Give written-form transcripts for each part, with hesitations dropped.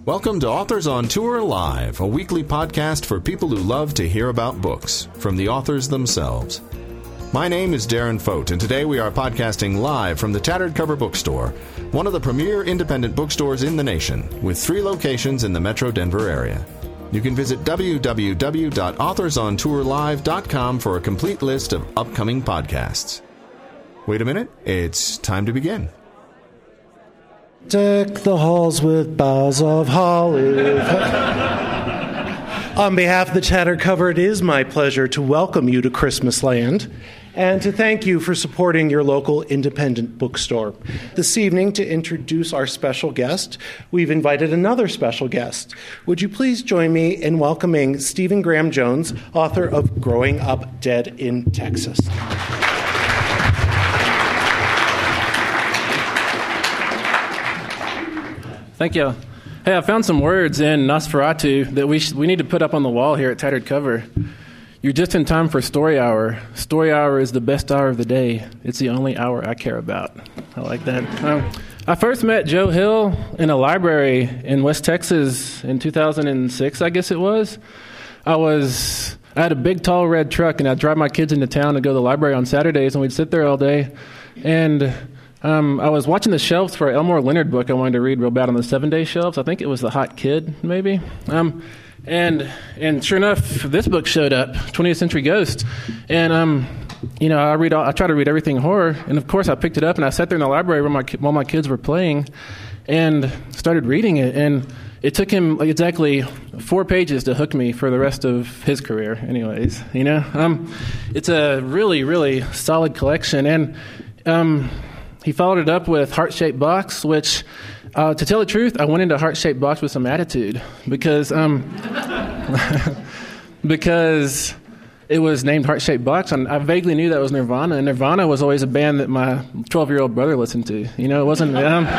Welcome to Authors on Tour Live, a weekly podcast for people who love to hear about books from the authors themselves. My name is Darren Fote, and today we are podcasting live from the Tattered Cover Bookstore, one of the premier independent bookstores in the nation, with 3 locations in the Metro Denver area. You can visit www.authorsontourlive.com for a complete list of upcoming podcasts. Wait a minute, it's time to begin. Deck the halls with boughs of holly. On behalf of the Tattered Cover, it is my pleasure to welcome you to Christmas Land and to thank you for supporting your local independent bookstore. This evening, to introduce our special guest, we've invited another special guest. Would you please join me in welcoming Stephen Graham Jones, author of Growing Up Dead in Texas. Thank you. Hey, I found some words in Nosferatu that we need to put up on the wall here at Tattered Cover. You're just in time for Story Hour. Story Hour is the best hour of the day. It's the only hour I care about. I like that. I first met Joe Hill in a library in West Texas in 2006, I guess it was. I had a big, tall red truck, and I'd drive my kids into town to go to the library on Saturdays, and we'd sit there all day. And I was watching the shelves for an Elmore Leonard book I wanted to read real bad on the 7-day shelves. I think it was The Hot Kid, maybe. And sure enough, this book showed up, 20th Century Ghost. And I try to read everything horror, and of course I picked it up and I sat there in the library while my kids were playing, and started reading it. And it took him exactly 4 pages to hook me for the rest of his career. Anyways, it's a really, really solid collection. And he followed it up with Heart-Shaped Box, which, to tell the truth, I went into Heart-Shaped Box with some attitude because because it was named Heart-Shaped Box, and I vaguely knew that was Nirvana, and Nirvana was always a band that my 12-year-old brother listened to. It wasn't...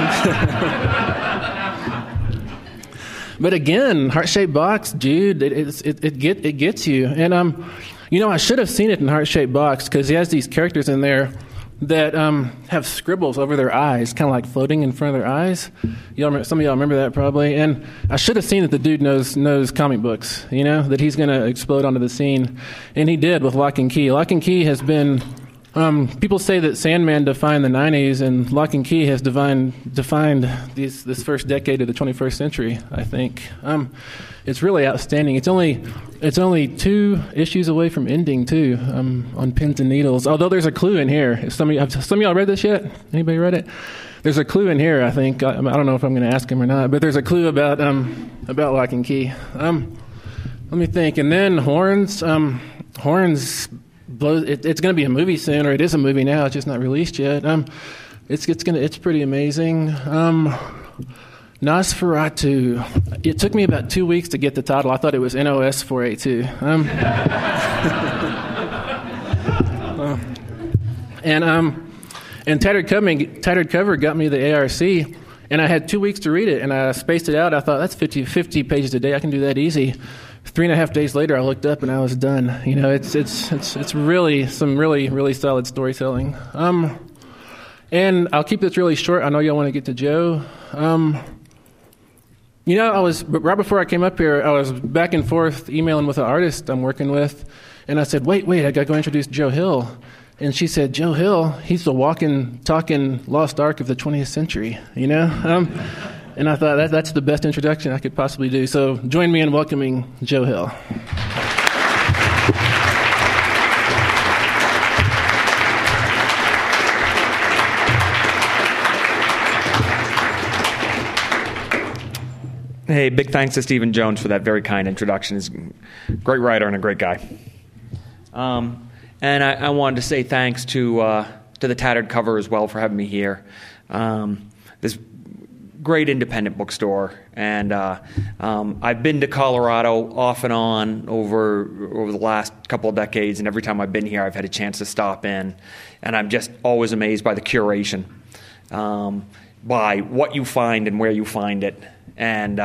But again, Heart-Shaped Box, dude, it gets you. And, I should have seen it in Heart-Shaped Box because he has these characters in there that have scribbles over their eyes, kind of like floating in front of their eyes. Some of y'all remember that probably. And I should have seen that the dude knows comic books, that he's going to explode onto the scene. And he did with Lock and Key. Lock and Key has been... people say that Sandman defined the 90s, and Lock and Key has defined this first decade of the 21st century, I think. It's really outstanding. It's only 2 issues away from ending, too, on Pins and Needles. Although there's a clue in here. Have some of y'all read this yet? Anybody read it? There's a clue in here, I think. I don't know if I'm going to ask him or not, but there's a clue about Lock and Key. Let me think. And then Horns. Horns... It's going to be a movie soon, or it is a movie now. It's just not released yet. It's pretty amazing. Nosferatu. It took me about 2 weeks to get the title. I thought it was NOS 482. And Tattered Cover got me the ARC, and I had 2 weeks to read it, and I spaced it out. I thought that's 50 pages a day. I can do that easy. 3.5 days later, I looked up and I was done. It's really some really, really solid storytelling. And I'll keep this really short. I know y'all want to get to Joe. I was right before I came up here. I was back and forth emailing with an artist I'm working with, and I said, "Wait, I got to go introduce Joe Hill." And she said, "Joe Hill, he's the walking, talking lost ark of the 20th century." And I thought that's the best introduction I could possibly do. So join me in welcoming Joe Hill. Hey, big thanks to Stephen Jones for that very kind introduction. He's a great writer and a great guy. And I wanted to say thanks to the Tattered Cover as well for having me here. This great independent bookstore, and I've been to Colorado off and on over the last couple of decades, and every time I've been here I've had a chance to stop in, and I'm just always amazed by the curation, by what you find and where you find it, and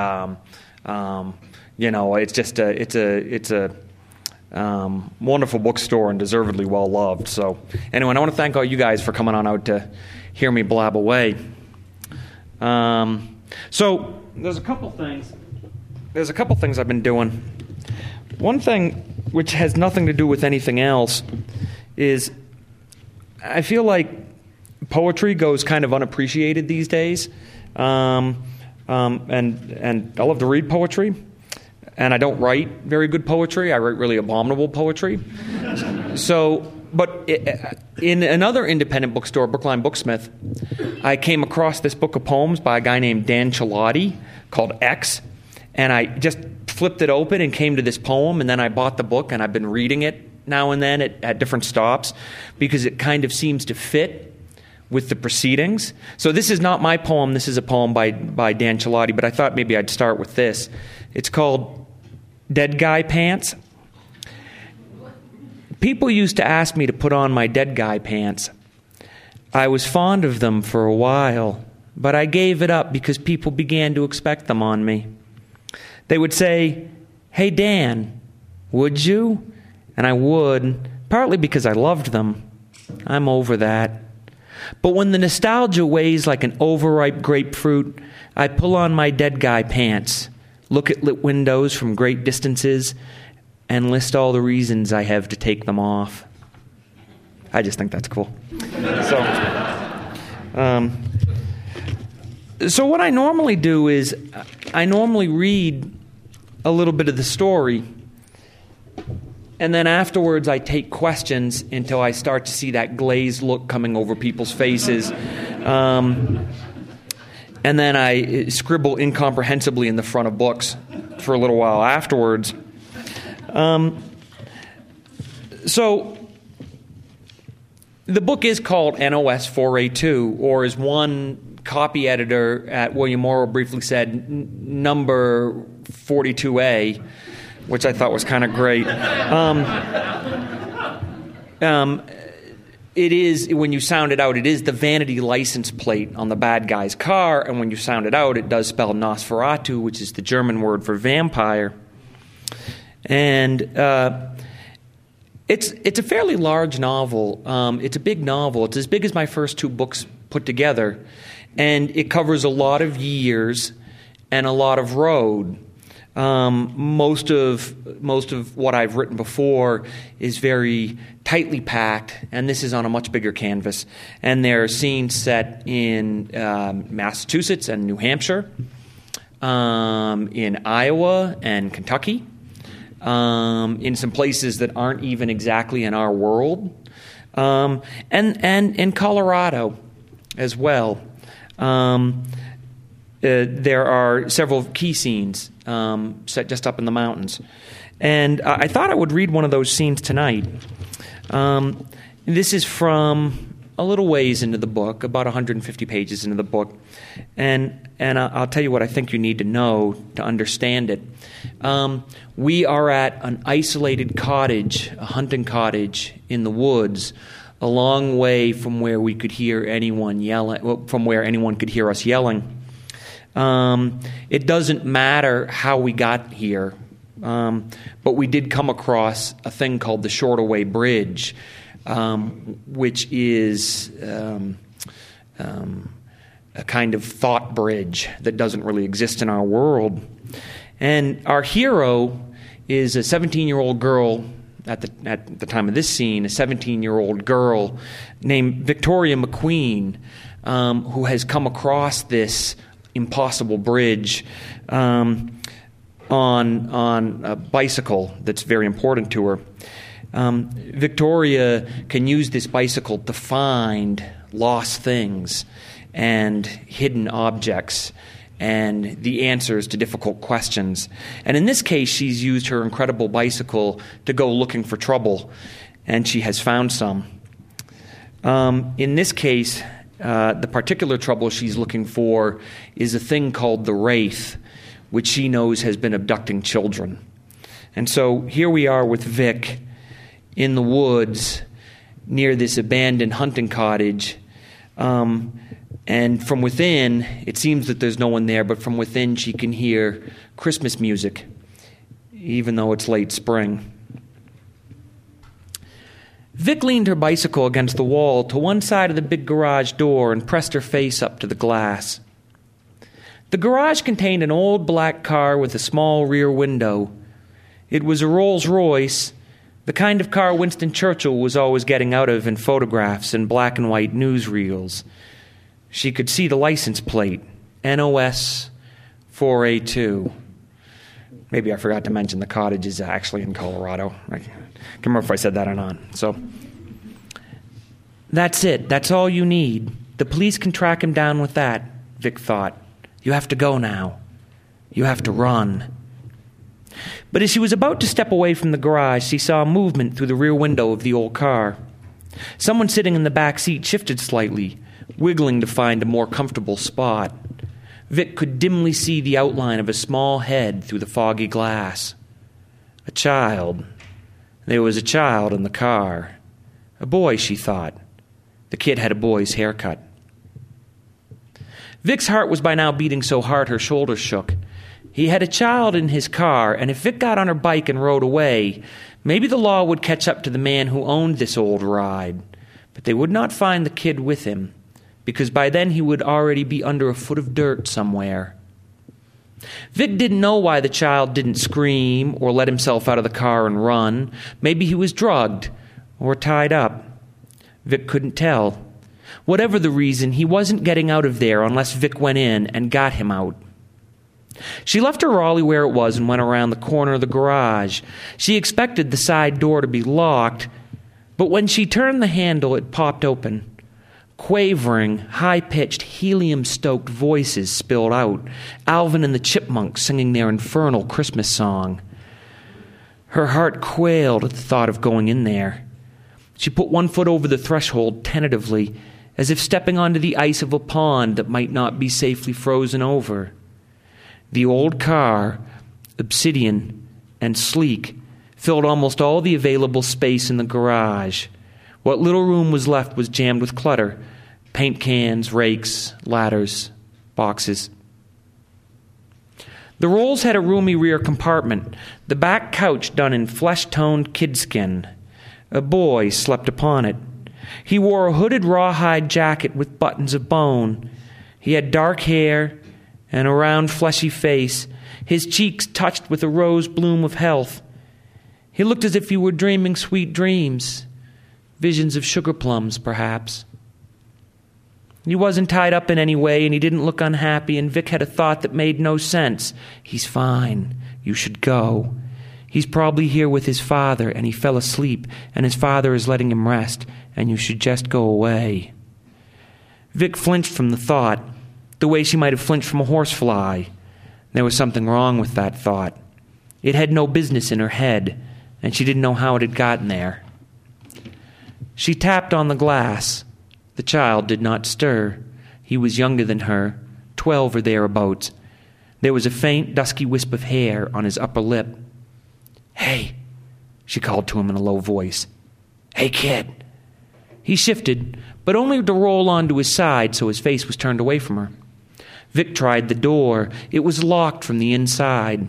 it's just it's a wonderful bookstore and deservedly well loved. So anyway, I want to thank all you guys for coming on out to hear me blab away. So there's a couple things I've been doing. One thing, which has nothing to do with anything else, is I feel like poetry goes kind of unappreciated these days. And I love to read poetry. And I don't write very good poetry. I write really abominable poetry. But in another independent bookstore, Brookline Booksmith, I came across this book of poems by a guy named Dan Chilati called X. And I just flipped it open and came to this poem, and then I bought the book, and I've been reading it now and then at different stops because it kind of seems to fit with the proceedings. So this is not my poem. This is a poem by Dan Chilati, but I thought maybe I'd start with this. It's called Dead Guy Pants. People used to ask me to put on my dead guy pants. I was fond of them for a while, but I gave it up because people began to expect them on me. They would say, "Hey, Dan, would you?" And I would, partly because I loved them. I'm over that. But when the nostalgia weighs like an overripe grapefruit, I pull on my dead guy pants, look at lit windows from great distances, and list all the reasons I have to take them off. I just think that's cool. So what I normally do is I normally read a little bit of the story, and then afterwards I take questions until I start to see that glazed look coming over people's faces. And then I scribble incomprehensibly in the front of books for a little while afterwards. So the book is called NOS 4A2, or as one copy editor at William Morrow briefly said, number 42A, which I thought was kind of great. It is, when you sound it out, it is the vanity license plate on the bad guy's car, and when you sound it out, it does spell Nosferatu, which is the German word for vampire. And it's a fairly large novel. It's a big novel. It's as big as my first two books put together, and it covers a lot of years and a lot of road. Most of what I've written before is very tightly packed, and this is on a much bigger canvas. And there are scenes set in Massachusetts and New Hampshire, in Iowa and Kentucky, in some places that aren't even exactly in our world, and in Colorado as well. There are several key scenes set just up in the mountains. And I thought I would read one of those scenes tonight. This is from a little ways into the book, about 150 pages into the book. And I'll tell you what I think you need to know to understand it. We are at an isolated cottage, a hunting cottage in the woods, a long way from where we could hear anyone yelling, from where anyone could hear us yelling. It doesn't matter how we got here, but we did come across a thing called the Shortaway Bridge, which is a kind of thought bridge that doesn't really exist in our world. And our hero is a 17-year-old girl, at the time of this scene, a 17-year-old girl named Victoria McQueen, who has come across this impossible bridge on a bicycle that's very important to her. Victoria can use this bicycle to find lost things and hidden objects and the answers to difficult questions. And in this case, she's used her incredible bicycle to go looking for trouble, and she has found some. In this case, the particular trouble she's looking for is a thing called the Wraith, which she knows has been abducting children. And so here we are with Vic in the woods near this abandoned hunting cottage. And from within, it seems that there's no one there, but from within she can hear Christmas music, even though it's late spring. Vic leaned her bicycle against the wall to one side of the big garage door and pressed her face up to the glass. The garage contained an old black car with a small rear window. It was a Rolls-Royce, the kind of car Winston Churchill was always getting out of in photographs and black and white newsreels. She could see the license plate, NOS 4A2. Maybe I forgot to mention the cottage is actually in Colorado. I can't remember if I said that or not. So, that's it. That's all you need. The police can track him down with that, Vic thought. You have to go now. You have to run. But as she was about to step away from the garage, she saw movement through the rear window of the old car. Someone sitting in the back seat shifted slightly, wiggling to find a more comfortable spot. Vic could dimly see the outline of a small head through the foggy glass. A child. There was a child in the car. A boy, she thought. The kid had a boy's haircut. Vic's heart was by now beating so hard her shoulders shook. He had a child in his car, and if Vic got on her bike and rode away, maybe the law would catch up to the man who owned this old ride. But they would not find the kid with him, because by then he would already be under a foot of dirt somewhere. Vic didn't know why the child didn't scream or let himself out of the car and run. Maybe he was drugged or tied up. Vic couldn't tell. Whatever the reason, he wasn't getting out of there unless Vic went in and got him out. She left her Raleigh where it was and went around the corner of the garage. She expected the side door to be locked, but when she turned the handle, it popped open. Quavering, high-pitched, helium-stoked voices spilled out, Alvin and the Chipmunks singing their infernal Christmas song. Her heart quailed at the thought of going in there. She put one foot over the threshold tentatively, as if stepping onto the ice of a pond that might not be safely frozen over. The old car, obsidian and sleek, filled almost all the available space in the garage. What little room was left was jammed with clutter: paint cans, rakes, ladders, boxes. The Rolls had a roomy rear compartment, the back couch done in flesh-toned kidskin. A boy slept upon it. He wore a hooded rawhide jacket with buttons of bone. He had dark hair and a round, fleshy face, his cheeks touched with a rose bloom of health. He looked as if he were dreaming sweet dreams, visions of sugar plums, perhaps. He wasn't tied up in any way, and he didn't look unhappy, and Vic had a thought that made no sense. He's fine. You should go. He's probably here with his father, and he fell asleep, and his father is letting him rest, and you should just go away. Vic flinched from the thought, the way she might have flinched from a horsefly. There was something wrong with that thought. It had no business in her head, and she didn't know how it had gotten there. She tapped on the glass. The child did not stir. He was younger than her, 12 or thereabouts. There was a faint, dusky wisp of hair on his upper lip. "Hey," she called to him in a low voice. "Hey, kid." He shifted, but only to roll onto his side, so his face was turned away from her. Vic tried the door. It was locked from the inside.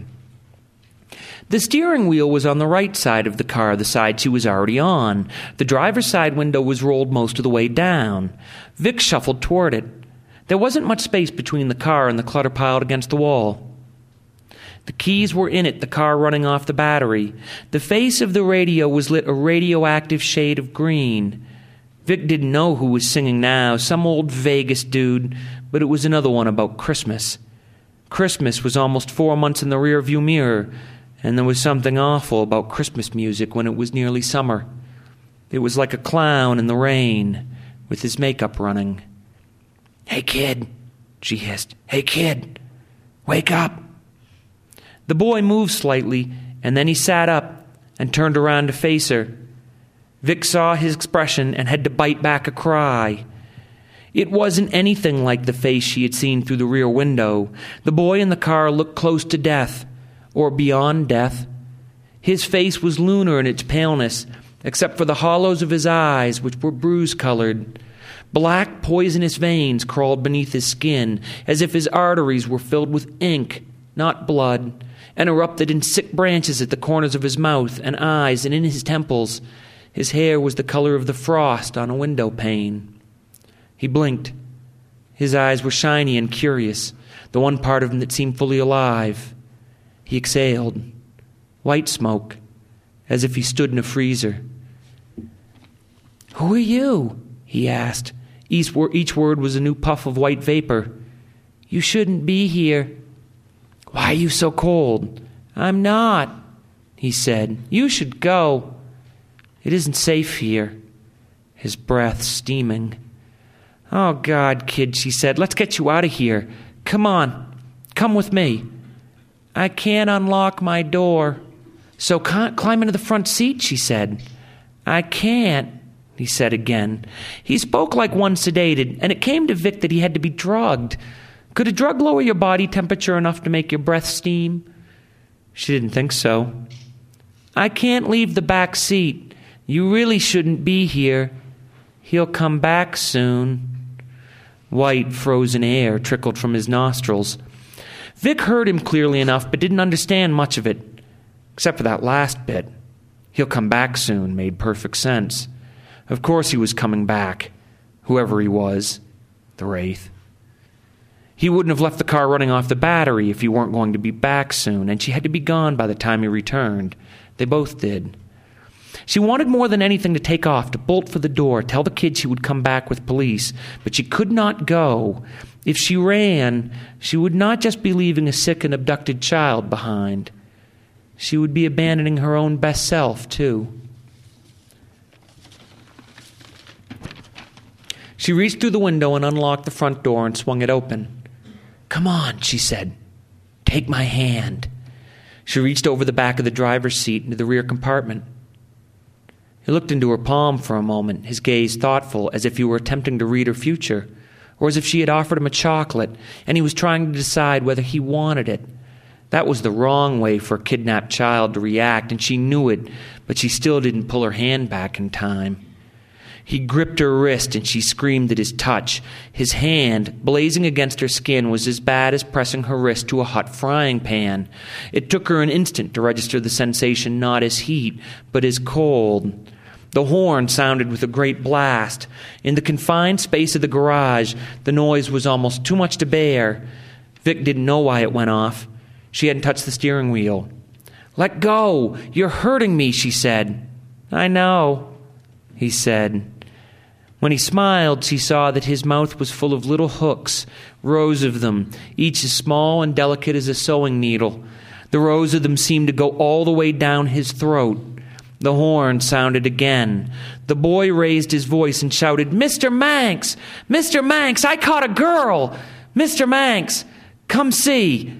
The steering wheel was on the right side of the car, the side she was already on. The driver's side window was rolled most of the way down. Vic shuffled toward it. There wasn't much space between the car and the clutter piled against the wall. The keys were in it, the car running off the battery. The face of the radio was lit a radioactive shade of green. Vic didn't know who was singing now, some old Vegas dude, but it was another one about Christmas. Christmas was almost 4 months in the rearview mirror, and there was something awful about Christmas music when it was nearly summer. It was like a clown in the rain, with his makeup running. "Hey, kid," she hissed. "Hey, kid, wake up." The boy moved slightly, and then he sat up and turned around to face her. Vic saw his expression and had to bite back a cry. It wasn't anything like the face she had seen through the rear window. The boy in the car looked close to death, or beyond death. His face was lunar in its paleness, except for the hollows of his eyes, which were bruise-colored. Black, poisonous veins crawled beneath his skin, as if his arteries were filled with ink, not blood, and erupted in sick branches at the corners of his mouth and eyes and in his temples. His hair was the color of the frost on a window pane. He blinked. His eyes were shiny and curious. the one part of him that seemed fully alive. He exhaled, white smoke, as if he stood in a freezer. "Who are you?" he asked. Each word was a new puff of white vapor. "You shouldn't be here." "Why are you so cold?" "I'm not," he said. "You should go." "It isn't safe here." His breath steaming. "Oh, God, kid," she said. "Let's get you out of here. Come on. Come with me." "I can't unlock my door." "So climb into the front seat," she said. "I can't," he said again. He spoke like one sedated, and it came to Vic that he had to be drugged. Could a drug lower your body temperature enough to make your breath steam? She didn't think so. "I can't leave the back seat. You really shouldn't be here. He'll come back soon." White, frozen air trickled from his nostrils. Vic heard him clearly enough, but didn't understand much of it, except for that last bit. "He'll come back soon" made perfect sense. Of course he was coming back, whoever he was, the Wraith. He wouldn't have left the car running off the battery if he weren't going to be back soon, and she had to be gone by the time he returned. They both did. She wanted more than anything to take off, to bolt for the door, tell the kid she would come back with police, but she could not go. If she ran, she would not just be leaving a sick and abducted child behind. She would be abandoning her own best self, too. She reached through the window and unlocked the front door and swung it open. "Come on," she said. "Take my hand." She reached over the back of the driver's seat into the rear compartment. He looked into her palm for a moment, his gaze thoughtful, as if he were attempting to read her future, or as if she had offered him a chocolate, and he was trying to decide whether he wanted it. That was the wrong way for a kidnapped child to react, and she knew it, but she still didn't pull her hand back in time. He gripped her wrist, and she screamed at his touch. His hand, blazing against her skin, was as bad as pressing her wrist to a hot frying pan. It took her an instant to register the sensation not as heat, but as cold. The horn sounded with a great blast. In the confined space of the garage, the noise was almost too much to bear. Vic didn't know why it went off. She hadn't touched the steering wheel. "Let go! You're hurting me," she said. "I know," he said. When he smiled, she saw that his mouth was full of little hooks, rows of them, each as small and delicate as a sewing needle. The rows of them seemed to go all the way down his throat. The horn sounded again. The boy raised his voice and shouted, "Mr. Manx! Mr. Manx, I caught a girl! Mr. Manx, come see!"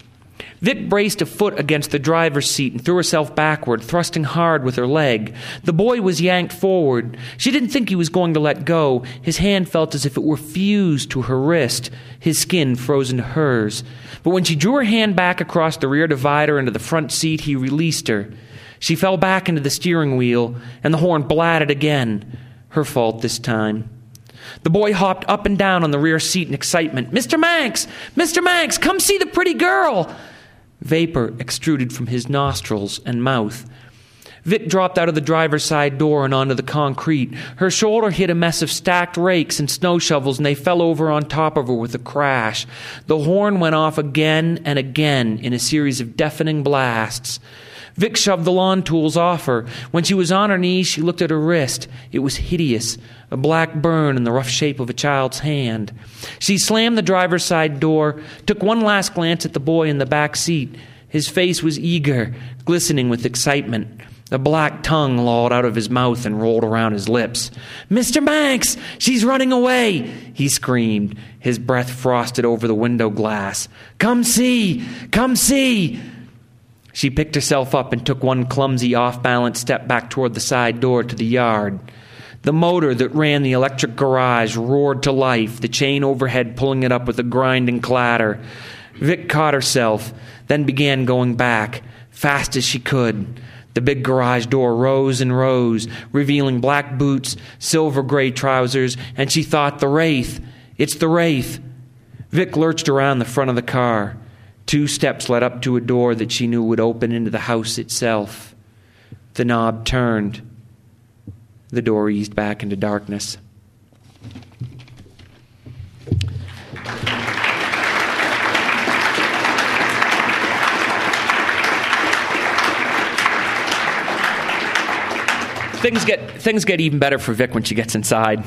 Vic braced a foot against the driver's seat and threw herself backward, thrusting hard with her leg. The boy was yanked forward. She didn't think he was going to let go. His hand felt as if it were fused to her wrist, his skin frozen to hers. But when she drew her hand back across the rear divider into the front seat, he released her. She fell back into the steering wheel, and the horn blatted again. Her fault this time. The boy hopped up and down on the rear seat in excitement. "Mr. Manx! Mr. Manx, come see the pretty girl!" Vapor extruded from his nostrils and mouth. Vic dropped out of the driver's side door and onto the concrete. Her shoulder hit a mess of stacked rakes and snow shovels, and they fell over on top of her with a crash. The horn went off again and again in a series of deafening blasts. Vic shoved the lawn tools off her. When she was on her knees, she looked at her wrist. It was hideous, a black burn in the rough shape of a child's hand. She slammed the driver's side door, took one last glance at the boy in the back seat. His face was eager, glistening with excitement. A black tongue lolled out of his mouth and rolled around his lips. "Mr. Manx, she's running away!" he screamed, his breath frosted over the window glass. "Come see! Come see!" She picked herself up and took one clumsy off-balance step back toward the side door to the yard. The motor that ran the electric garage roared to life, the chain overhead pulling it up with a grinding clatter. Vic caught herself, then began going back, fast as she could. The big garage door rose and rose, revealing black boots, silver-gray trousers, and she thought, "The Wraith! It's the Wraith!" Vic lurched around the front of the car. 2 steps led up to a door that she knew would open into the house itself. The knob turned. The door eased back into darkness. things get even better for Vic when she gets inside.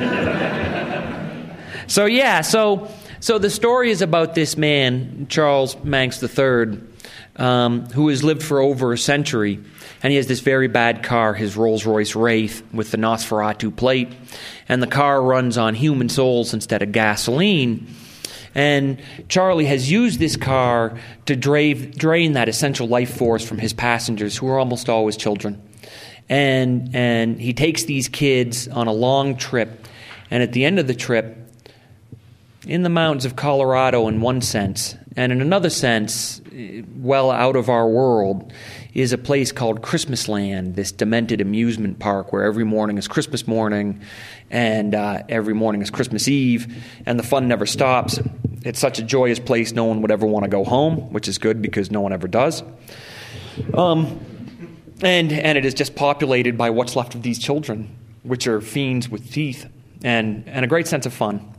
So the story is about this man, Charles Manx III, who has lived for over a century, and he has this very bad car, his Rolls-Royce Wraith with the Nosferatu plate, and the car runs on human souls instead of gasoline. And Charlie has used this car to drain that essential life force from his passengers, who are almost always children. And he takes these kids on a long trip, and at the end of the trip, in the mountains of Colorado in one sense, and in another sense, well out of our world, is a place called Christmasland, this demented amusement park where every morning is Christmas morning and every morning is Christmas Eve, and the fun never stops. It's such a joyous place, no one would ever want to go home, which is good because no one ever does. And it is just populated by what's left of these children, which are fiends with teeth and a great sense of fun.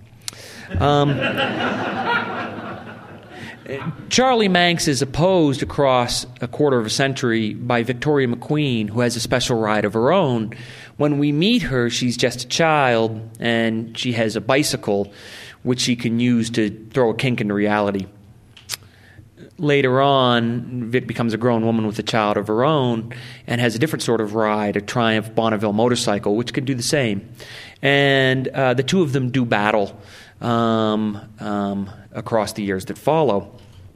Charlie Manx is opposed across a quarter of a century by Victoria McQueen, who has a special ride of her own. When we meet her, she's just a child, and she has a bicycle, which she can use to throw a kink into reality. Later on, Vic becomes a grown woman with a child of her own and has a different sort of ride, a Triumph Bonneville motorcycle, which can do the same. And the two of them do battle across the years that follow.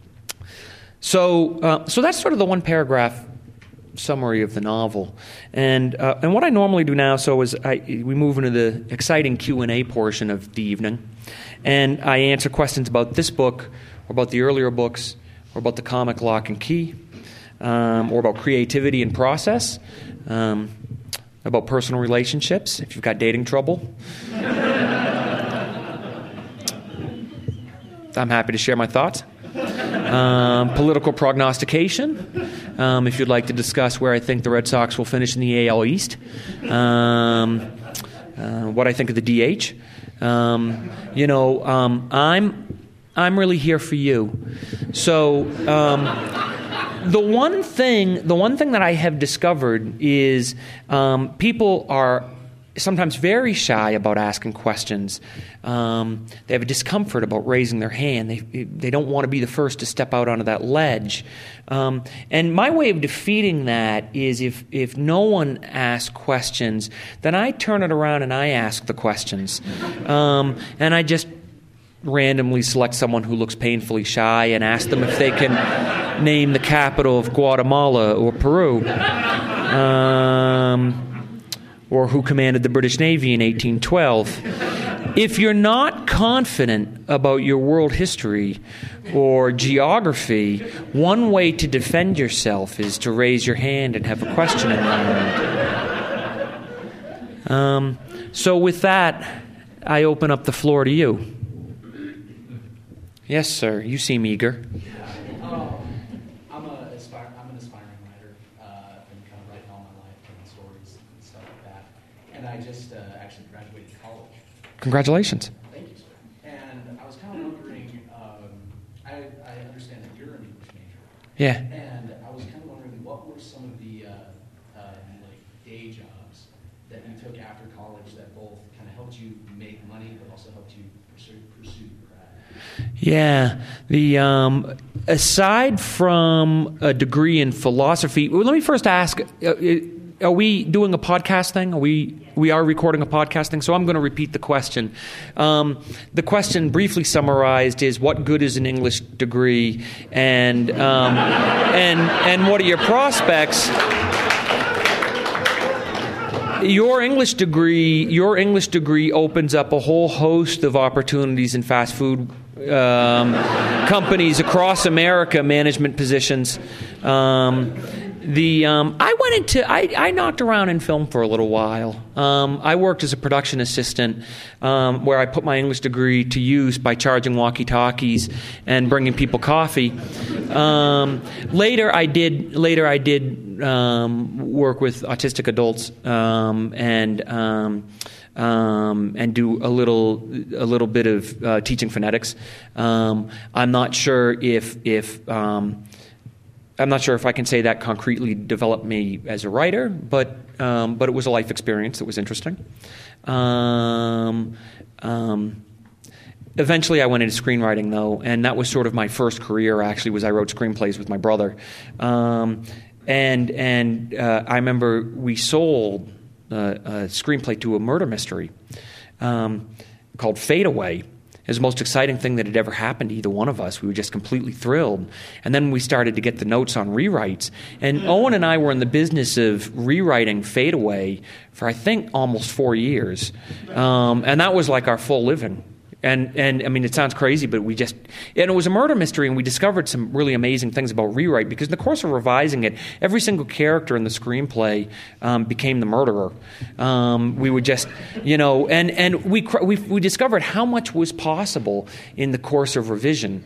So that's sort of the one paragraph summary of the novel. And what I normally do now is we move into the exciting Q&A portion of the evening, and I answer questions about this book, or about the earlier books, or about the comic Lock and Key, or about creativity and process, about personal relationships, if you've got dating trouble. I'm happy to share my thoughts. Political prognostication, if you'd like to discuss where I think the Red Sox will finish in the AL East, what I think of the DH. I'm really here for you. So the one thing that I have discovered is people are sometimes very shy about asking questions. They have a discomfort about raising their hand. They don't want to be the first to step out onto that ledge. And my way of defeating that is if no one asks questions, then I turn it around and I ask the questions. And I just randomly select someone who looks painfully shy and ask them if they can name the capital of Guatemala or Peru. Or who commanded the British Navy in 1812. If you're not confident about your world history or geography, one way to defend yourself is to raise your hand and have a question in mind. So with that, I open up the floor to you. Yes, sir. You seem eager. I'm an aspiring writer. I've been kind of writing all my life, telling stories and stuff like that. And I just actually graduated college. Congratulations. Thank you, sir. And I was kind of wondering, I understand that you're an English major. Yeah. And I was kind of wondering, what were some of the day jobs that you took after college that both kind of helped you make money, but also helped you pursue your craft? Yeah, aside from a degree in philosophy, let me first ask: are we doing a podcast thing? We are recording a podcast thing. So I'm going to repeat the question. The question, briefly summarized, is: what good is an English degree, and what are your prospects? Your English degree opens up a whole host of opportunities in fast food companies across America, management positions. I knocked around in film for a little while. I worked as a production assistant, where I put my English degree to use by charging walkie-talkies and bringing people coffee. Later, I did work with autistic adults and do a little bit of teaching phonetics. I'm not sure if I'm not sure if I can say that concretely developed me as a writer, but it was a life experience that was interesting. Eventually, I went into screenwriting, though, and that was sort of my first career. Actually, was I wrote screenplays with my brother, and I remember we sold a screenplay to a murder mystery called Fade Away. It was the most exciting thing that had ever happened to either one of us. We were just completely thrilled. And then we started to get the notes on rewrites. And Owen and I were in the business of rewriting Fade Away for, I think, almost 4 years. And that was like our full living. And I mean, it sounds crazy, but and it was a murder mystery, and we discovered some really amazing things about rewrite, because in the course of revising it, every single character in the screenplay became the murderer. We would just, and we discovered how much was possible in the course of revision.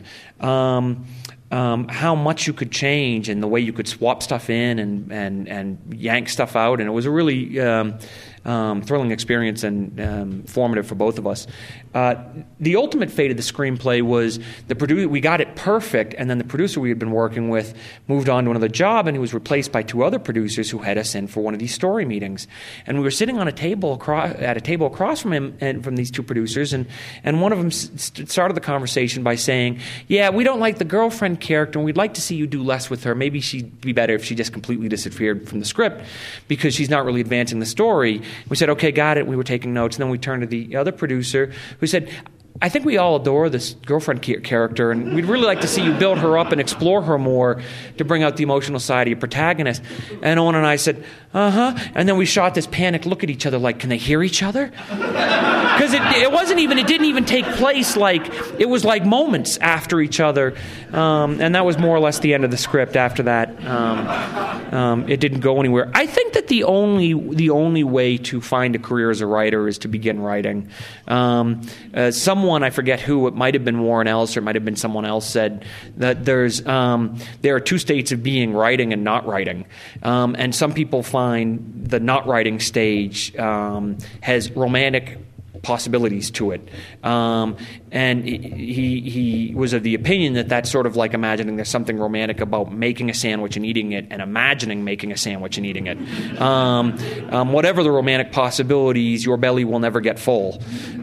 How much you could change and the way you could swap stuff in and yank stuff out, and it was a really thrilling experience and formative for both of us. The ultimate fate of the screenplay was we got it perfect, and then the producer we had been working with moved on to another job, and he was replaced by 2 other producers who had us in for one of these story meetings. And we were sitting on a table across from him and from these 2 producers, and one of them started the conversation by saying, "Yeah, we don't like the girlfriend character, and we'd like to see you do less with her. Maybe she'd be better if she just completely disappeared from the script because she's not really advancing the story." We said, "Okay, got it." We were taking notes, and then we turned to the other producer who said, "I think we all adore this girlfriend character, and we'd really like to see you build her up and explore her more to bring out the emotional side of your protagonist." And Owen and I said, "Uh-huh." And then we shot this panicked look at each other like, can they hear each other? Because it didn't even take place it was like moments after each other. And that was more or less the end of the script. After that, it didn't go anywhere. I think that the only way to find a career as a writer is to begin writing. Someone, I forget who, it might have been Warren Ellis or it might have been someone else, said that there are 2 states of being, writing and not writing. And some people find the not writing stage has romantic possibilities to it. And he was of the opinion that that's sort of like imagining there's something romantic about making a sandwich and eating it, and imagining making a sandwich and eating it. Whatever the romantic possibilities, your belly will never get full.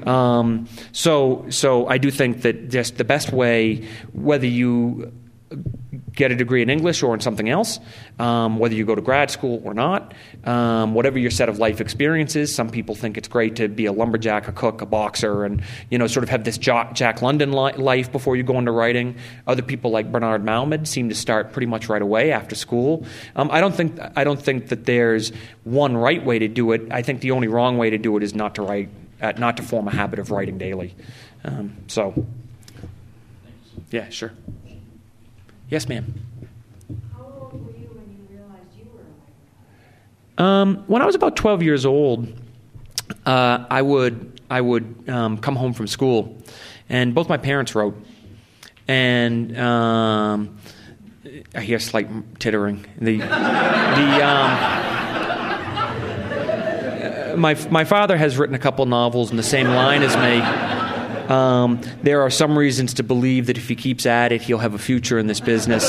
So I do think that just the best way, whether you get a degree in English or in something else, whether you go to grad school or not, whatever your set of life experiences. Some people think it's great to be a lumberjack, a cook, a boxer, and sort of have this Jack London life before you go into writing. Other people, like Bernard Malamud, seem to start pretty much right away after school. I don't think that there's one right way to do it. I think the only wrong way to do it is not to write, not to form a habit of writing daily. Yeah, sure. Yes, ma'am. How old were you when you realized you were a writer? When I was about 12 years old, I would come home from school, and both my parents wrote, and I hear slight tittering. My father has written a couple novels in the same line as me. There are some reasons to believe that if he keeps at it, he'll have a future in this business.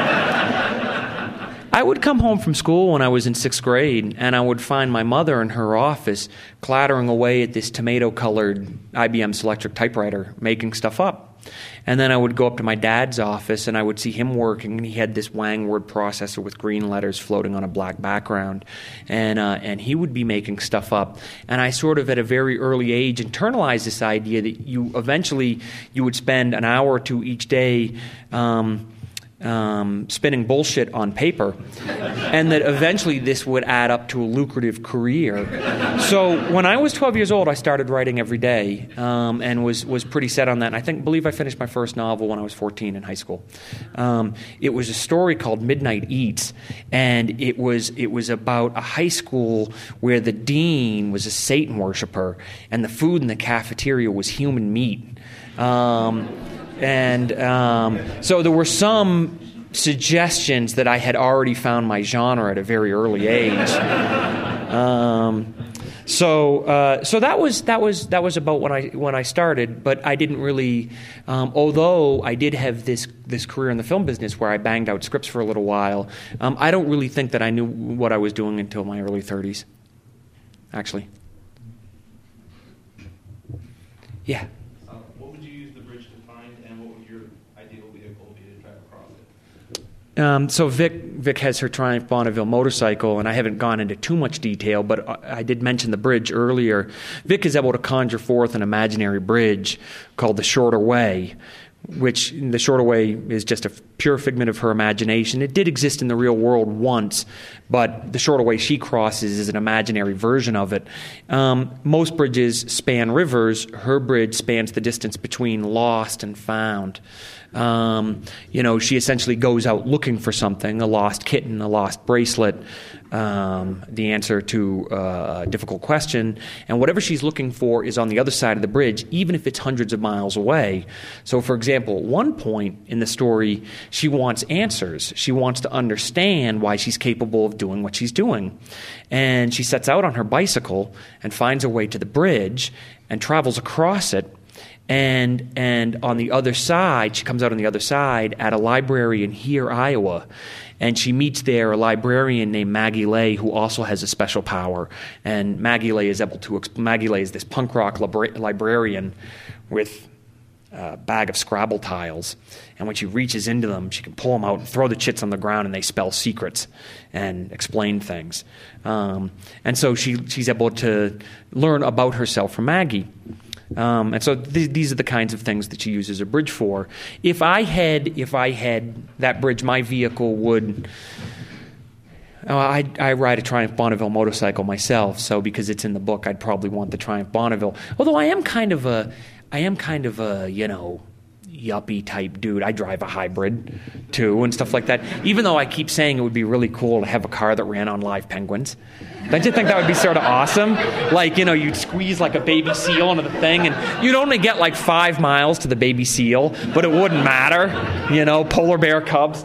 I would come home from school when I was in 6th grade, and I would find my mother in her office clattering away at this tomato-colored IBM Selectric typewriter, making stuff up. And then I would go up to my dad's office, and I would see him working, and he had this Wang word processor with green letters floating on a black background, and he would be making stuff up. And I sort of, at a very early age, internalized this idea that you would spend an hour or 2 each day spinning bullshit on paper, and that eventually this would add up to a lucrative career. So when I was 12 years old, I started writing every day, and was pretty set on that. And I believe I finished my first novel when I was 14 in high school. It was a story called Midnight Eats, and it was about a high school where the dean was a Satan worshiper, and the food in the cafeteria was human meat. So there were some suggestions that I had already found my genre at a very early age. So that was about when I started. But I didn't really, although I did have this career in the film business where I banged out scripts for a little while. I don't really think that I knew what I was doing until my early 30s. Actually. Yeah. What would you use the bridge to find, and what would your ideal vehicle be to drive across it? So Vic has her Triumph Bonneville motorcycle, and I haven't gone into too much detail, but I did mention the bridge earlier. Vic is able to conjure forth an imaginary bridge called the Shorter Way, which the Shorter Way is just a pure figment of her imagination. It did exist in the real world once, but the Shorter Way she crosses is an imaginary version of it. Most bridges span rivers. Her bridge spans the distance between lost and found. She essentially goes out looking for something, a lost kitten, a lost bracelet, the answer to a difficult question. And whatever she's looking for is on the other side of the bridge, even if it's hundreds of miles away. So, for example, at one point in the story, she wants answers. She wants to understand why she's capable of doing what she's doing. And she sets out on her bicycle and finds her way to the bridge and travels across it. And on the other side, she comes out on the other side at a library in Here, Iowa, and she meets there a librarian named Maggie Lay, who also has a special power. And Maggie Lay is this punk rock librarian with a bag of Scrabble tiles, and when she reaches into them, she can pull them out and throw the chits on the ground, and they spell secrets and explain things. And so she's able to learn about herself from Maggie. And so these are the kinds of things that she uses a bridge for. If I had that bridge, my vehicle would. I ride a Triumph Bonneville motorcycle myself, so because it's in the book, I'd probably want the Triumph Bonneville. Although I am kind of a yuppie type dude. I drive a hybrid too and stuff like that. Even though I keep saying it would be really cool to have a car that ran on live penguins. Don't you think that would be sort of awesome? Like, you'd squeeze like a baby seal into the thing, and you'd only get like 5 miles to the baby seal, but it wouldn't matter. Polar bear cubs.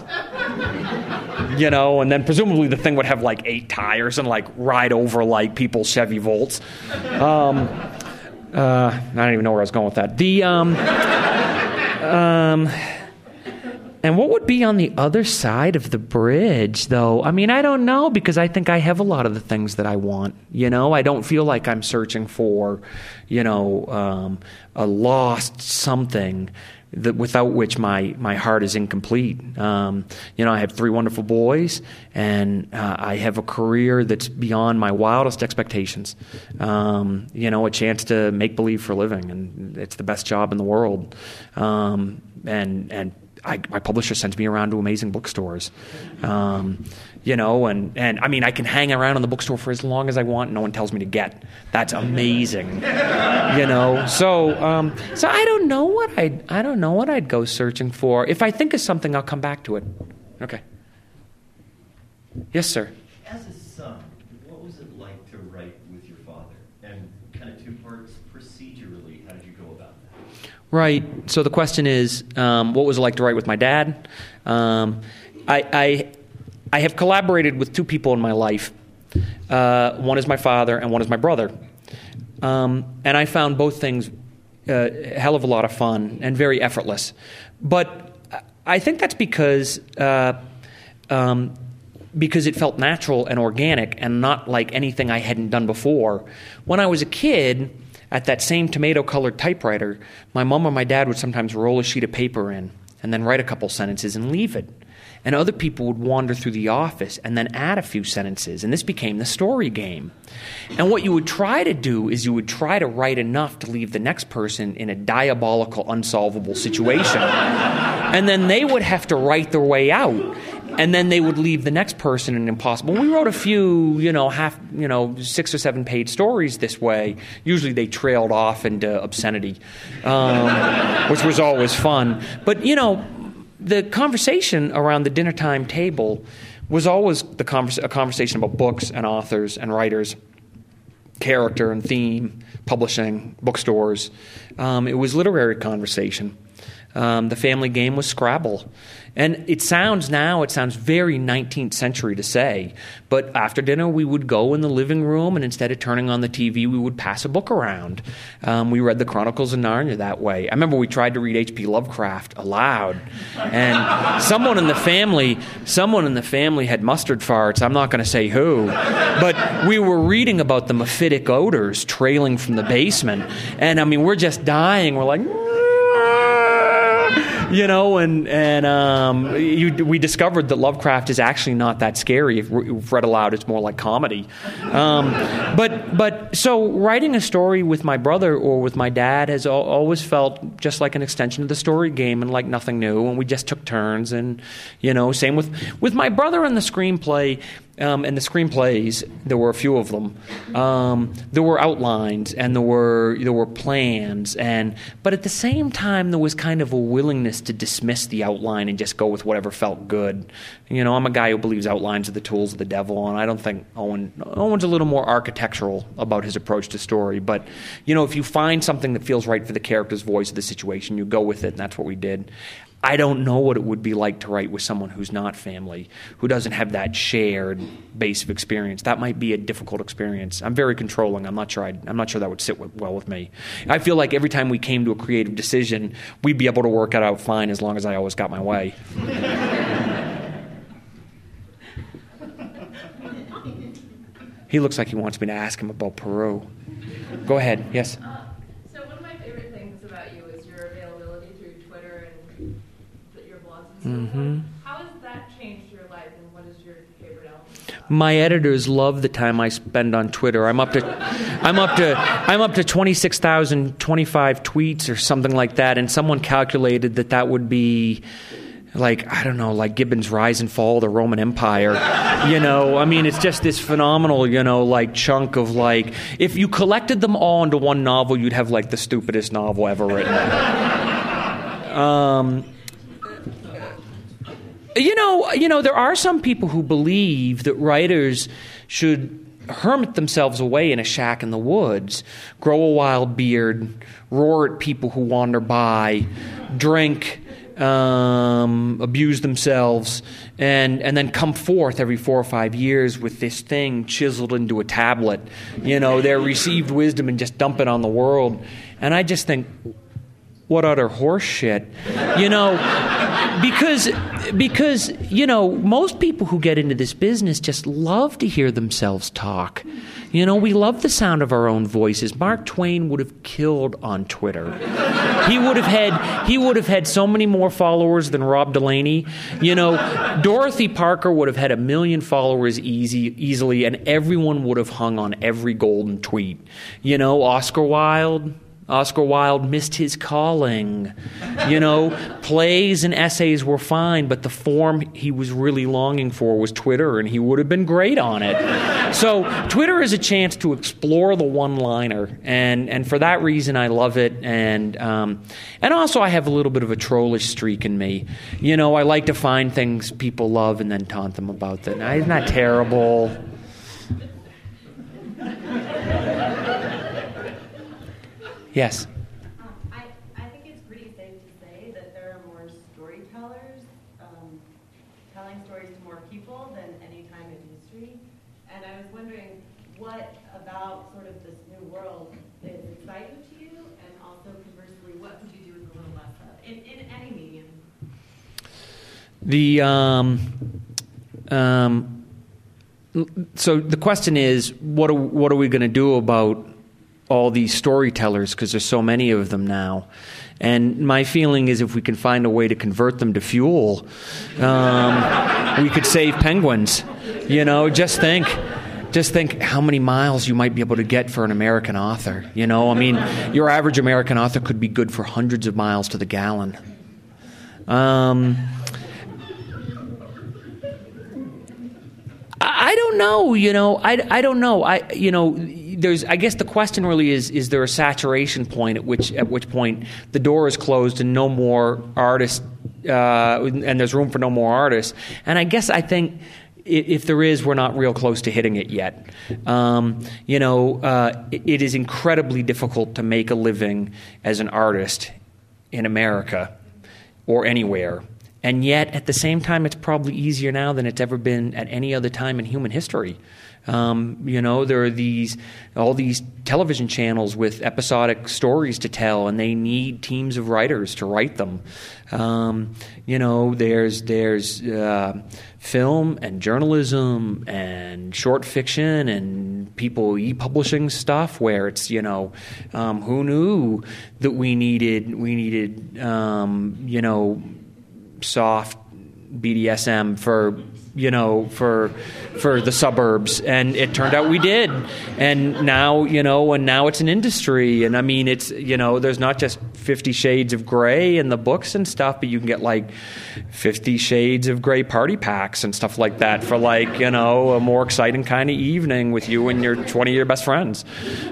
And then presumably the thing would have like 8 tires and like ride over like people's Chevy Volts. I don't even know where I was going with that. And what would be on the other side of the bridge, though? I mean, I don't know, because I think I have a lot of the things that I want. I don't feel like I'm searching for, a lost something that without which my heart is incomplete. I have 3 wonderful boys, and I have a career that's beyond my wildest expectations. A chance to make believe for a living, and it's the best job in the world. And my publisher sends me around to amazing bookstores. And I mean, I can hang around in the bookstore for as long as I want. No one tells me to get. That's amazing. So I don't know what I'd go searching for. If I think of something, I'll come back to it. Okay. Yes, sir. As a son, what was it like to write with your father? And kind of 2 parts, procedurally, how did you go about that? Right. So the question is, what was it like to write with my dad? I have collaborated with 2 people in my life. One is my father and one is my brother. And I found both things a hell of a lot of fun and very effortless. But I think that's because it felt natural and organic and not like anything I hadn't done before. When I was a kid, at that same tomato-colored typewriter, my mom or my dad would sometimes roll a sheet of paper in and then write a couple sentences and leave it. And other people would wander through the office and then add a few sentences, and this became the story game. And what you would try to do is you would try to write enough to leave the next person in a diabolical, unsolvable situation. And then they would have to write their way out. And then they would leave the next person in an impossible. We wrote a few, 6 or 7 page stories this way. Usually they trailed off into obscenity, which was always fun. But, the conversation around the dinner time table was always a conversation about books and authors and writers, character and theme, publishing, bookstores. It was literary conversation. The family game was Scrabble. And it sounds very 19th century to say, but after dinner we would go in the living room, and instead of turning on the TV, we would pass a book around. We read the Chronicles of Narnia that way. I remember we tried to read H.P. Lovecraft aloud, and someone in the family had mustard farts. I'm not going to say who, but we were reading about the mephitic odors trailing from the basement, and I mean, we're just dying. We're like, we discovered that Lovecraft is actually not that scary. If read aloud, it's more like comedy. But so writing a story with my brother or with my dad has always felt just like an extension of the story game and like nothing new. And we just took turns. And same with my brother and the screenplay. And the screenplays, there were a few of them. There were outlines and there were plans, but at the same time there was kind of a willingness to dismiss the outline and just go with whatever felt good. I'm a guy who believes outlines are the tools of the devil, and I don't think Owen's a little more architectural about his approach to story. But if you find something that feels right for the character's voice of the situation, you go with it, and that's what we did. I don't know what it would be like to write with someone who's not family, who doesn't have that shared base of experience. That might be a difficult experience. I'm very controlling. I'm not sure that would sit well with me. I feel like every time we came to a creative decision, we'd be able to work it out fine as long as I always got my way. He looks like he wants me to ask him about Peru. Go ahead. Yes. So one of my favorite things about you is your availability through Twitter and your blogs and so forth. How has that changed your life, and what is your favorite element? My editors love the time I spend on Twitter. I'm up to 26,025 tweets or something like that, and someone calculated that would be like Gibbon's Rise and Fall of the Roman Empire. I mean, it's just this phenomenal, chunk of if you collected them all into one novel, you'd have the stupidest novel ever written. There are some people who believe that writers should hermit themselves away in a shack in the woods, grow a wild beard, roar at people who wander by, drink, abuse themselves, and then come forth every 4 or 5 years with this thing chiseled into a tablet, their received wisdom, and just dump it on the world. And I just think, what utter horse shit, because most people who get into this business just love to hear themselves talk. We love the sound of our own voices. Mark Twain would have killed on Twitter. He would have had so many more followers than Rob Delaney. Dorothy Parker would have had 1 million followers easily, and everyone would have hung on every golden tweet. Oscar Wilde missed his calling. Plays and essays were fine, but the form he was really longing for was Twitter, and he would have been great on it. So Twitter is a chance to explore the one-liner, and for that reason I love it. And also I have a little bit of a trollish streak in me. I like to find things people love and then taunt them about them. Isn't that terrible? Yes. I think it's pretty safe to say that there are more storytellers telling stories to more people than any time in history. And I was wondering, what about sort of this new world is exciting to you? And also, conversely, what would you do with a little less of in any medium? So the question is, what are we going to do about all these storytellers, because there's so many of them now? And my feeling is, if we can find a way to convert them to fuel, we could save penguins. Just think how many miles you might be able to get for an American author. Your average American author could be good for hundreds of miles to the gallon. I don't know. I don't know. I guess the question really is there a saturation point at which point the door is closed and no more artists, and there's room for no more artists? And I think if there is, we're not real close to hitting it yet. It is incredibly difficult to make a living as an artist in America. or anywhere. And yet, at the same time, it's probably easier now than it's ever been at any other time in human history. There are all these television channels with episodic stories to tell, and they need teams of writers to write them. There's film and journalism and short fiction and people e-publishing stuff where it's, who knew that we needed soft BDSM for the suburbs, and it turned out we did. And now, now it's an industry. And I mean, it's, there's not just 50 Shades of Grey in the books and stuff, but you can get like 50 Shades of Grey party packs and stuff like that for a more exciting kind of evening with you and your 20 of your best friends.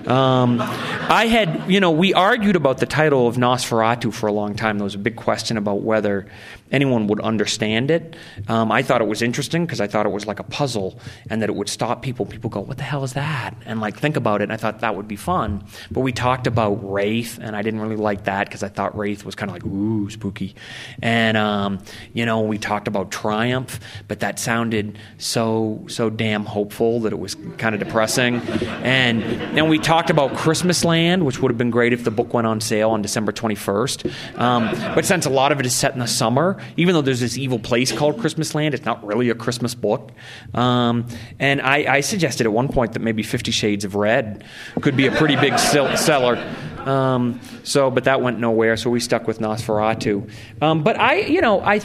We argued about the title of Nosferatu for a long time. There was a big question about whether anyone would understand it. I thought it was interesting because I thought it was like a puzzle and that it would stop people. People go, what the hell is that? And think about it. And I thought that would be fun. But we talked about Wraith, and I didn't really like that because I thought Wraith was kind of ooh, spooky. And, we talked about Triumph, but that sounded so damn hopeful that it was kind of depressing. And then we talked about Christmas Land, which would have been great if the book went on sale on December 21st. But since a lot of it is set in the summer, even though there's this evil place called Christmas Land, it's not really a Christmas book. And I suggested at one point that maybe 50 Shades of Red could be a pretty big seller. But that went nowhere, so we stuck with Nosferatu. But I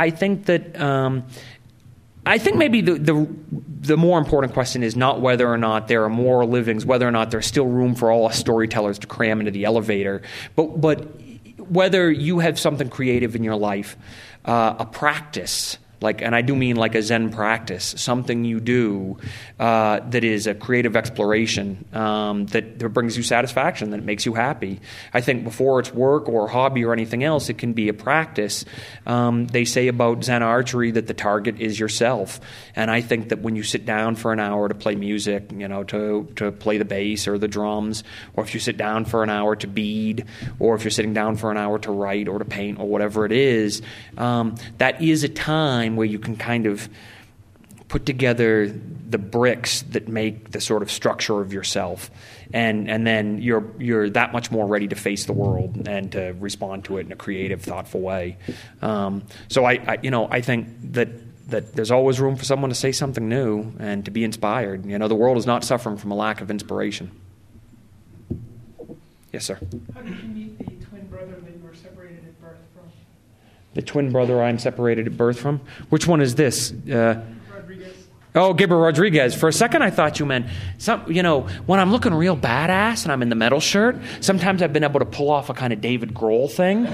think maybe the more important question is not whether or not there are more livings, whether or not there's still room for all us storytellers to cram into the elevator, but whether you have something creative in your life, a practice, and I do mean like a Zen practice, something you do that is a creative exploration that brings you satisfaction, that makes you happy. I think before it's work or hobby or anything else, it can be a practice. They say about Zen archery that the target is yourself. And I think that when you sit down for an hour to play music, to play the bass or the drums, or if you sit down for an hour to bead, or if you're sitting down for an hour to write or to paint or whatever it is, that is a time where you can kind of put together the bricks that make the sort of structure of yourself, and then you're that much more ready to face the world and to respond to it in a creative, thoughtful way. So I think that there's always room for someone to say something new and to be inspired. The world is not suffering from a lack of inspiration. Yes, sir. How did you meet the twin brother that you were separated at birth from? The twin brother I'm separated at birth from? Which one is this? Rodriguez. Oh, Gabriel Rodriguez. For a second I thought you meant, when I'm looking real badass and I'm in the metal shirt, sometimes I've been able to pull off a kind of David Grohl thing.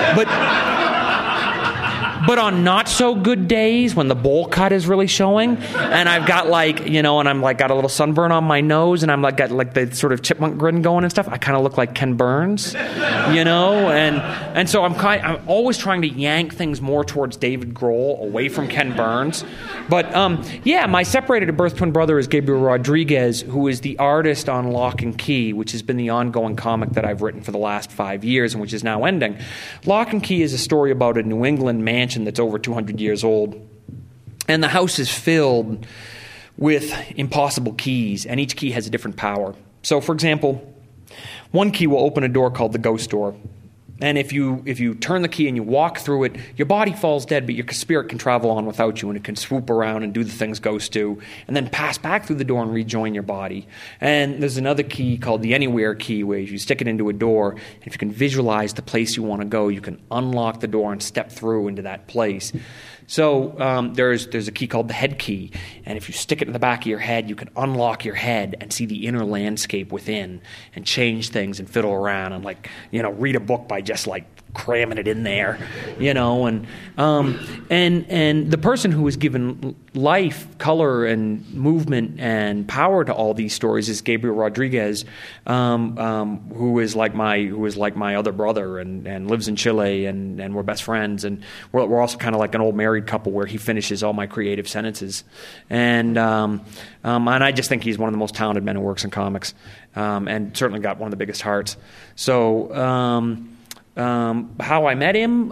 But on not so good days, when the bowl cut is really showing, and I've got and I'm got a little sunburn on my nose, and I'm got the sort of chipmunk grin going and stuff, I kind of look like Ken Burns, and so I'm always trying to yank things more towards David Grohl, away from Ken Burns. But my separated at birth twin brother is Gabriel Rodriguez, who is the artist on Lock and Key, which has been the ongoing comic that I've written for the last 5 years and which is now ending. Lock and Key is a story about a New England mansion that's over 200 years old, and the house is filled with impossible keys, and each key has a different power. So, for example, one key will open a door called the ghost door. And if you turn the key and you walk through it, your body falls dead, but your spirit can travel on without you, and it can swoop around and do the things ghosts do, and then pass back through the door and rejoin your body. And there's another key called the Anywhere key, where you stick it into a door, and if you can visualize the place you want to go, you can unlock the door and step through into that place. So there's a key called the head key, and if you stick it in the back of your head, you can unlock your head and see the inner landscape within and change things and fiddle around and read a book by just cramming it in there, and the person who has given life, color, and movement and power to all these stories is Gabriel Rodriguez, who is like my other brother and lives in Chile, and we're best friends, and we're also kind of like an old married couple where he finishes all my creative sentences, and I just think he's one of the most talented men who works in comics, and certainly got one of the biggest hearts. So. How I met him,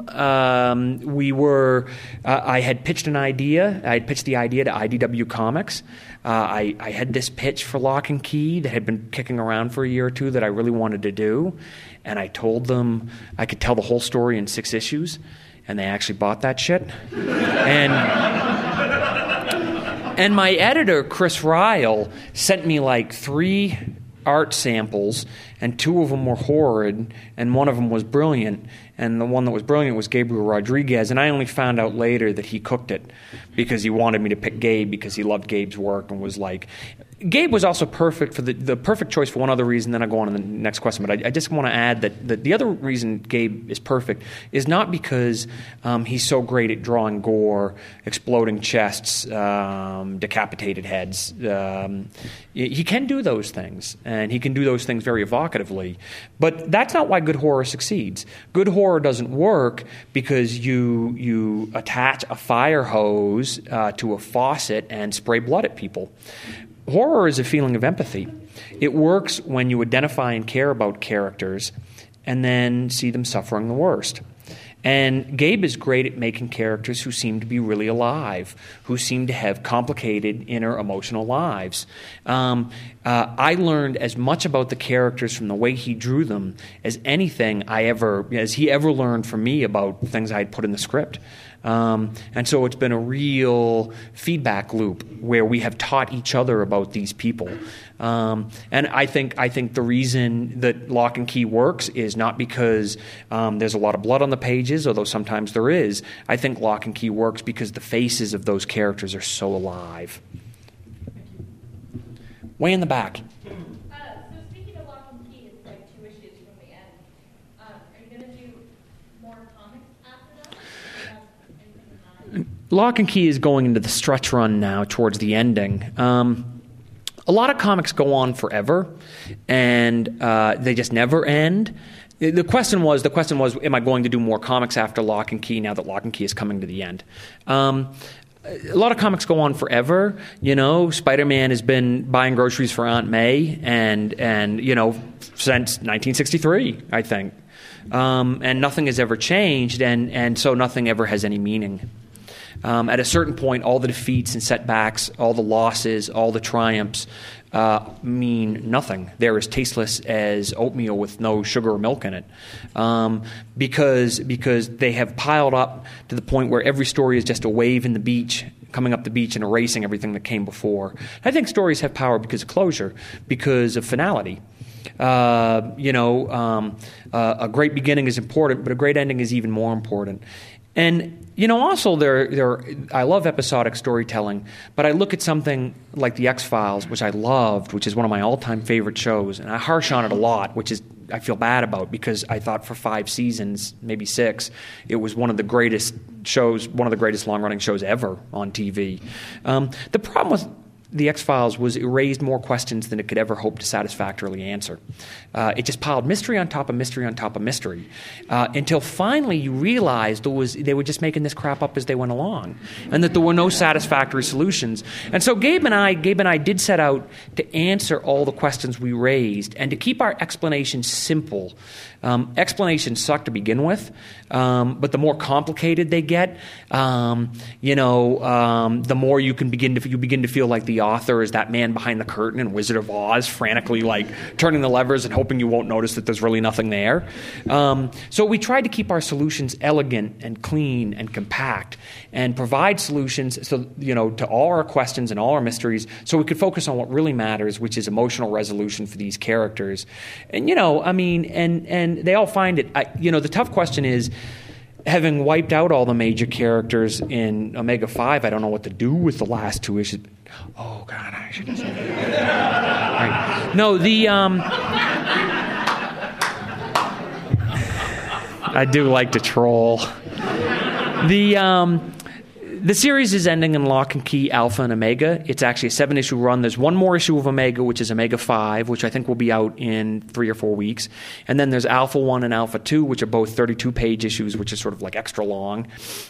I had pitched an idea. I had pitched the idea to IDW Comics. I had this pitch for Lock and Key that had been kicking around for a year or two that I really wanted to do. And I told them I could tell the whole story in 6 issues. And they actually bought that shit. And my editor, Chris Ryle, sent me like 3 art samples, and 2 of them were horrid, and 1 of them was brilliant. And the one that was brilliant was Gabriel Rodriguez, and I only found out later that he cooked it because he wanted me to pick Gabe because he loved Gabe's work and was like... Gabe was also perfect for the perfect choice for one other reason, then I'll go on to the next question. But I just want to add that the other reason Gabe is perfect is not because he's so great at drawing gore, exploding chests, decapitated heads. He can do those things, and he can do those things very evocatively. But that's not why good horror succeeds. Good horror doesn't work because you attach a fire hose to a faucet and spray blood at people. Horror is a feeling of empathy. It works when you identify and care about characters and then see them suffering the worst. And Gabe is great at making characters who seem to be really alive, who seem to have complicated inner emotional lives. I learned as much about the characters from the way he drew them as he ever learned from me about things I had put in the script. And so it's been a real feedback loop where we have taught each other about these people. And I think the reason that Lock and Key works is not because there's a lot of blood on the pages, although sometimes there is. I think Lock and Key works because the faces of those characters are so alive. Way in the back. So speaking of Lock and Key, it's like 2 issues from the end. Are you going to do more comics after that? Lock and Key is going into the stretch run now towards the ending. A lot of comics go on forever, and they just never end. The question was, am I going to do more comics after Lock and Key now that Lock and Key is coming to the end? A lot of comics go on forever. You know, Spider-Man has been buying groceries for Aunt May, and since 1963, I think. And nothing has ever changed, and so nothing ever has any meaning. At a certain point, all the defeats and setbacks, all the losses, all the triumphs mean nothing. They're as tasteless as oatmeal with no sugar or milk in it, because they have piled up to the point where every story is just a wave in the beach, coming up the beach and erasing everything that came before. I think stories have power because of closure, because of finality. A great beginning is important, but a great ending is even more important. And also I love episodic storytelling, but I look at something like The X-Files, which I loved, which is one of my all-time favorite shows, and I harsh on it a lot, which is I feel bad about because I thought for 5 seasons, maybe 6, it was one of the greatest shows, one of the greatest long-running shows ever on TV. The problem with The X-Files was it raised more questions than it could ever hope to satisfactorily answer. It just piled mystery on top of mystery on top of mystery, until finally you realized they were just making this crap up as they went along, and that there were no satisfactory solutions. And so Gabe and I did set out to answer all the questions we raised and to keep our explanations simple. Explanations suck to begin with, but the more complicated they get, the more you begin to feel like the author is that man behind the curtain in Wizard of Oz, frantically like turning the levers and hoping you won't notice that there's really nothing there. So we tried to keep our solutions elegant and clean and compact, and provide solutions to all our questions and all our mysteries, so we could focus on what really matters, which is emotional resolution for these characters. And and they all find it. The tough question is, having wiped out all the major characters in Omega 5, I don't know what to do with the last 2 issues. Oh, God, I should have said that. Right. No, I do like to troll. The series is ending in Lock and Key Alpha and Omega. It's actually a 7-issue run. There's one more issue of Omega, which is Omega 5, which I think will be out in 3 or 4 weeks. And then there's Alpha 1 and Alpha 2, which are both 32-page issues, which is sort of like extra long.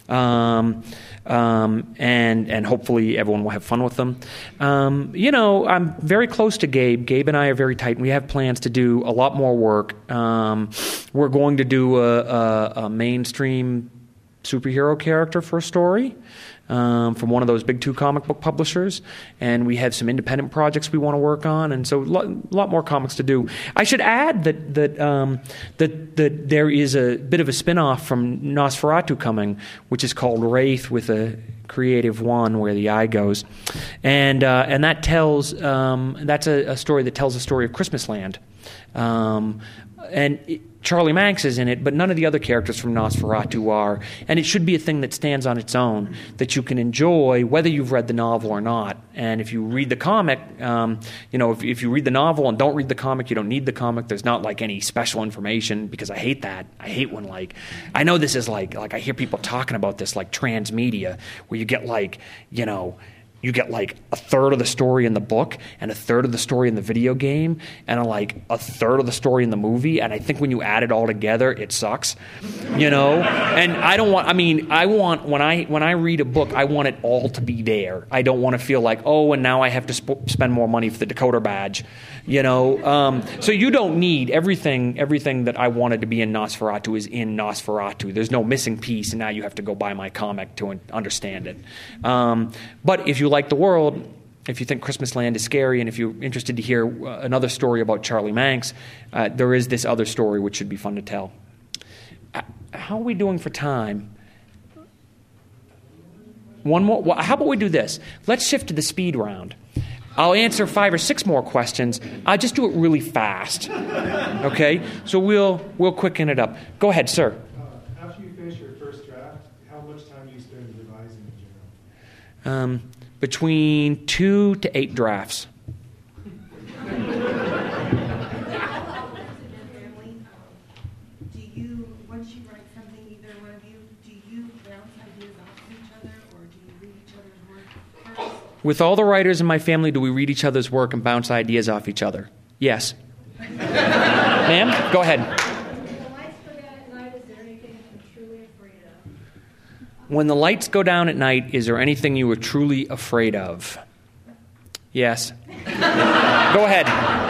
And hopefully everyone will have fun with them. I'm very close to Gabe. Gabe and I are very tight, and we have plans to do a lot more work. We're going to do a mainstream superhero character for a story from one of those big 2 comic book publishers, and we have some independent projects we want to work on, and so a lot more comics to do. I should add that there is a bit of a spin-off from Nosferatu coming, which is called Wraith with a creative one where the eye goes, and that tells that's a story that tells the story of Christmasland. Charlie Manx is in it, but none of the other characters from Nosferatu are. And it should be a thing that stands on its own, that you can enjoy whether you've read the novel or not. And if you read the comic, if you read the novel and don't read the comic, you don't need the comic. There's not like any special information, because I hate that. I hate when I know this is like I hear people talking about this like transmedia, where you get you get like a third of the story in the book and a third of the story in the video game and a third of the story in the movie. And I think when you add it all together, it sucks, And I don't want, I want, when I read a book, I want it all to be there. I don't want to feel like, and now I have to spend more money for the decoder badge, So you don't need everything that I wanted to be in Nosferatu is in Nosferatu. There's no missing piece, and now you have to go buy my comic to understand it. But if you like the world, if you think Christmasland is scary, and if you're interested to hear another story about Charlie Manx, there is this other story which should be fun to tell. How are we doing for time? One more. Well, how about we do this? Let's shift to the speed round. I'll answer 5 or 6 more questions. I'll just do it really fast. Okay? So we'll quicken it up. Go ahead, sir. After you finish your first draft, how much time do you spend revising in general? Between 2 to 8 drafts. Once you write something, either one of you, do you bounce ideas off of each other, or do you read each other's work first? With all the writers in my family, do we read each other's work and bounce ideas off each other? Yes. Ma'am, go ahead. When the lights go down at night, is there anything you are truly afraid of? Yes. Go ahead.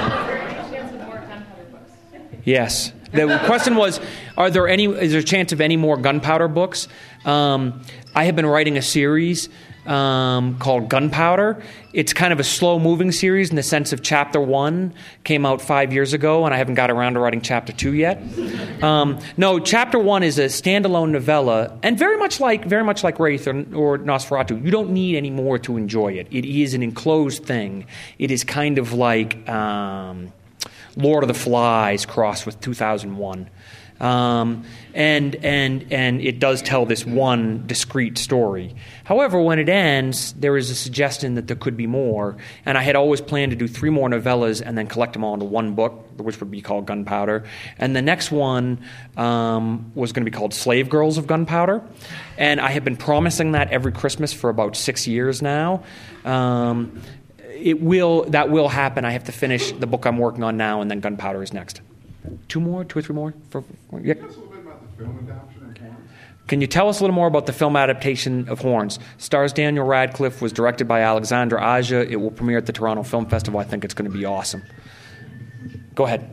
Yes. The question was, is there a chance of any more Gunpowder books? I have been writing a series called Gunpowder. It's kind of a slow-moving series in the sense of Chapter 1 came out 5 years ago, and I haven't got around to writing Chapter 2 yet. No, Chapter 1 is a standalone novella, and very much like Wraith or Nosferatu, you don't need any more to enjoy it. It is an enclosed thing. It is kind of like Lord of the Flies crossed with 2001. And it does tell this one discrete story. However, when it ends, there is a suggestion that there could be more. And I had always planned to do 3 more novellas and then collect them all into one book, which would be called Gunpowder. And the next one was going to be called Slave Girls of Gunpowder. And I have been promising that every Christmas for about 6 years now. That will happen. I have to finish the book I'm working on now, and then Gunpowder is next. 2 or 3 more? Yeah. Tell us a little bit about the film adaptation of Horns. Can you tell us a little more about the film adaptation of Horns? Stars Daniel Radcliffe, was directed by Alexandre Aja. It will premiere at the Toronto Film Festival. I think it's going to be awesome. Go ahead.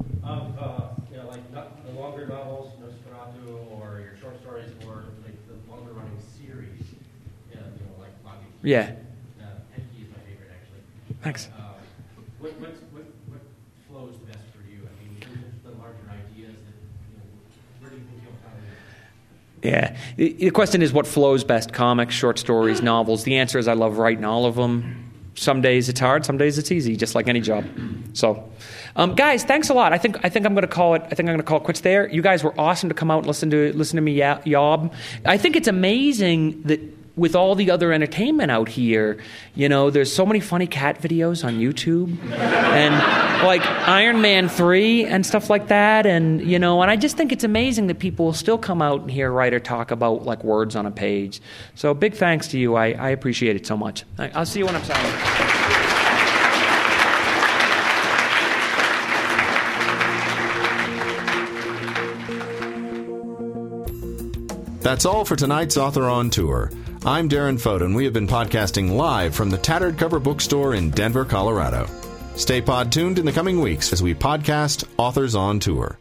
Like the longer novels, Nosferatu, or your short stories, or like the longer running series, like Loki. Yeah. Enki is my favorite, actually. Thanks. What flows best for you? I mean, the larger ideas that, where do you think you'll find it? Yeah. The question is what flows best, comics, short stories, novels. The answer is I love writing all of them. Some days it's hard, some days it's easy, just like any job. So, guys, thanks a lot. I think I'm going to call it. I think I'm going to call it quits there. You guys were awesome to come out and listen to me yob. I think it's amazing that with all the other entertainment out here, there's so many funny cat videos on YouTube and like Iron Man 3 and stuff like that. And, and I just think it's amazing that people will still come out and hear writer talk about like words on a page. So big thanks to you. I appreciate it so much. I'll see you when I'm silent. That's all for tonight's Author on Tour. I'm Darren Fote, and we have been podcasting live from the Tattered Cover Bookstore in Denver, Colorado. Stay pod tuned in the coming weeks as we podcast Authors on Tour.